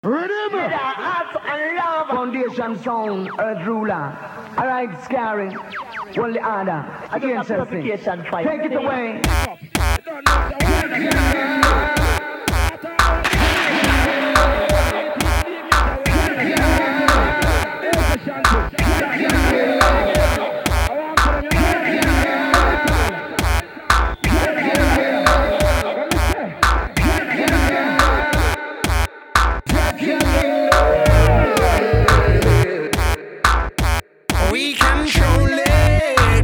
Rhythm. Foundation sound, earth ruler. Alright, scary. Only order. Against everything. Take it away. We control it.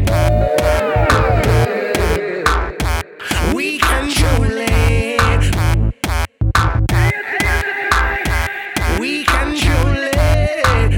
We control it. We control it.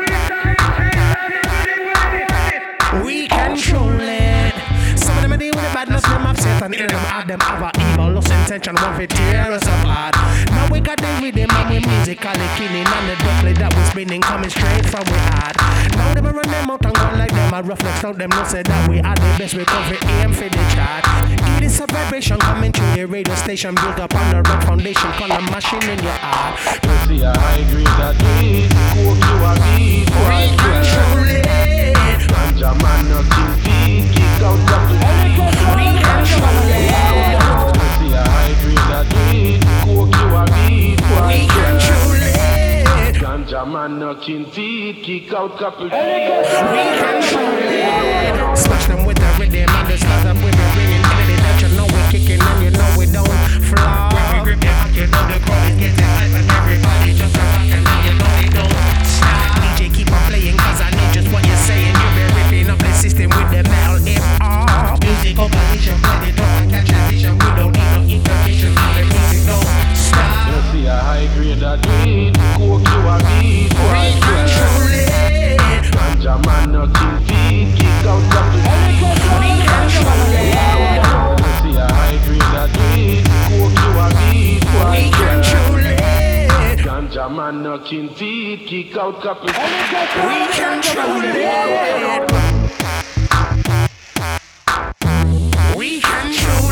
We control it. Some of them are dealing with the badness, them upset, and in them add them have a evil, lost intention, want to tear us apart. Now we got the rhythm and we musically killing, and the duckling that we spinning coming straight from we heart. Now them a run them out and go like them a rough next out them no say that we are the best, we cover aim for the chart. It is a vibration coming through your radio station, built up on the rock foundation, call a machine in your heart. You see a high grade that weed, coke you a beat. We control it. Ganja man not kill feet, kick out couple feet. We control it. You see a high grade that weed, coke you a beat. We control it. Ganja man not kill feet, kick out couple feet. We control it. Smash them with the rhythm and the start up with the ringing. Anything that you know we're kicking and you know we don't flop. When we grip your back, you know the crowd is getting hype and everybody just a rockin' and you know they don't stop. DJ keep on playing cause I know just what you're saying. You've been ripping up the system with the metal hip-hop. Music compilation, play the drum and catch a vision. We don't need no information, the music don't stop. You see a high grade that weed, coke you a beat. We control it. Ganja man not kill feet, kick out couple feet. We control it. You see a high grade that weed, coke you a beat. We control it. Ganja man not kill feet, kick out couple feet. We control it. We control